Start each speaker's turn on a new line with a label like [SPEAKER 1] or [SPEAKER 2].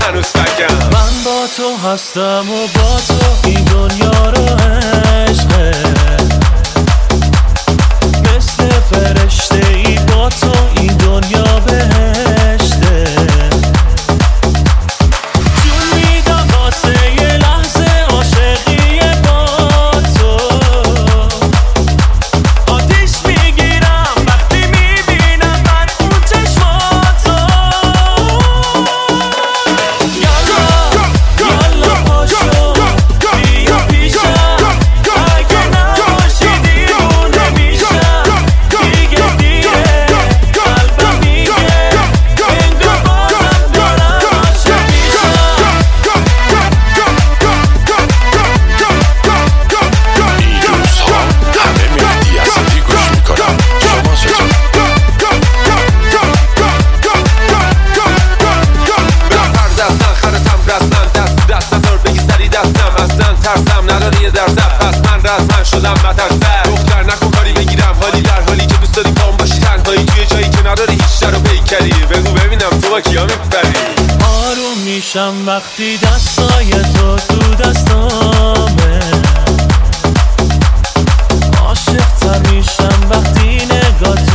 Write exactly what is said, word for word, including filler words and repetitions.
[SPEAKER 1] هنوز تکم.
[SPEAKER 2] من با تو هستم و با تو این دنیا رو عشقه، مثل فرشته ای با تو این دنیا بهشته. جون میدم واسه یه لحظه عاشقی با تو، آتیش میگیرم وقتی میبینم من اون چشماتو. یالا یالا پاشو بیا پیشم، اگه نباشی دیوونه میشم. دیگه دیره قلبم میگه انگار بازم دارم عاشق میشم.
[SPEAKER 1] این روزها همه مهدی اسدی گوش میکنم. شما چطور؟ برم فرد اصلا خرتم رسمن، دست دست نزار بگی سری دستم. اصلا ترسم نداری یه درزم، پس من رسمن شدم مترسر. دختر نکن کاری بگیرم حالی، در حالی که دوست داری بام باشی تنهایی توی جایی که نداری هیچ در و پیکری. بگو ببینم تو با کیا میپری.
[SPEAKER 2] آروم میشم وقتی دستای تو تو دستامه، عاشق تر میشم وقتی نگاه